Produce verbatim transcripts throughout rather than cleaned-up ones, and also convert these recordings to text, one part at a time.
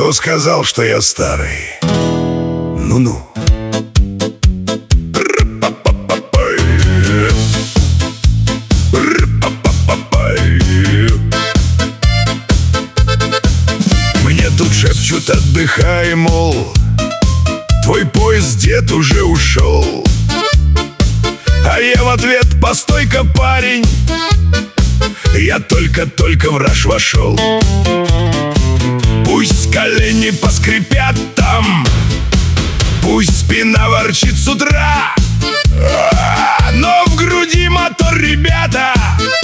Кто сказал, что я старый? Ну-ну. Мне тут шепчут: отдыхай, мол, твой поезд, дед, уже ушел. А я в ответ: постой-ка, парень, я только-только в раж вошел. Пусть колени поскрипят там, пусть спина ворчит с утра, но в груди мотор, ребята,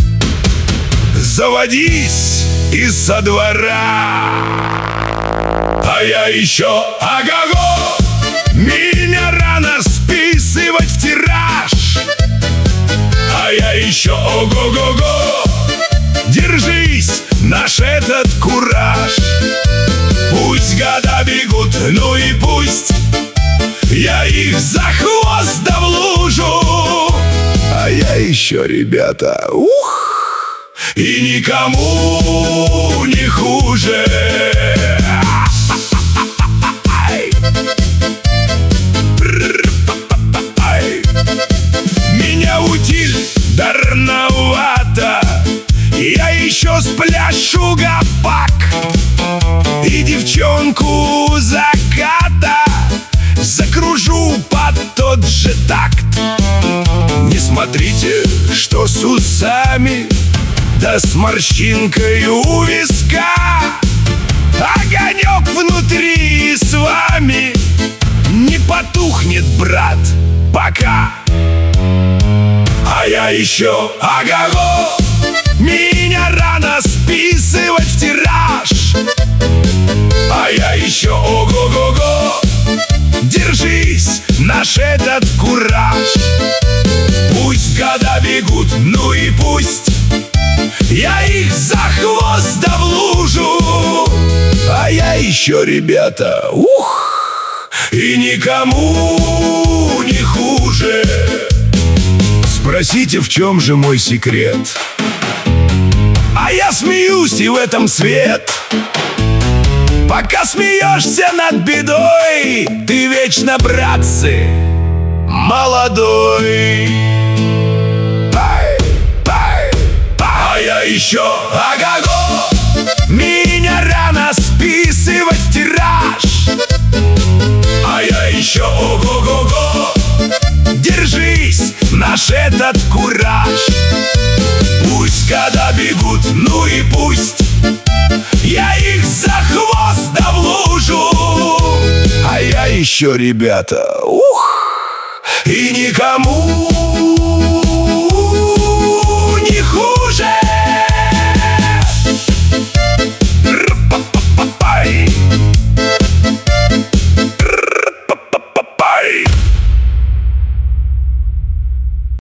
заводись и со двора. А я еще ага-го, меня рано списывать в тираж. А я еще ого-го-го, держись, наш этот кураж. Пусть года бегут, ну и пусть, я их за хвост да в лужу. А я еще, ребята, ух, и никому не хуже. Меня утиль да рановато, я еще спляшу гопак и девчонку заката закружу под тот же такт. Не смотрите, что с усами, да с морщинкой у виска. Огонек внутри с вами не потухнет, брат, пока. А я еще ага-го, меня рано списывать в тираж. А я еще ого-го-го, держись, наш этот кураж. Пусть года бегут, ну и пусть, я их за хвост да в лужу. А я еще, ребята, ух, и никому не хуже. Спросите, в чем же мой секрет? А я смеюсь, и в этом свет. Пока смеешься над бедой, ты вечно, братцы, молодой. Пай, пай, пай. А я еще ага-го, меня рано списывать в тираж. А я еще ого-го-го, держись, наш этот кураж. Пусть года бегут, ну и пусть, я их за хвост да в лужу. А я еще, ребята, ух, и никому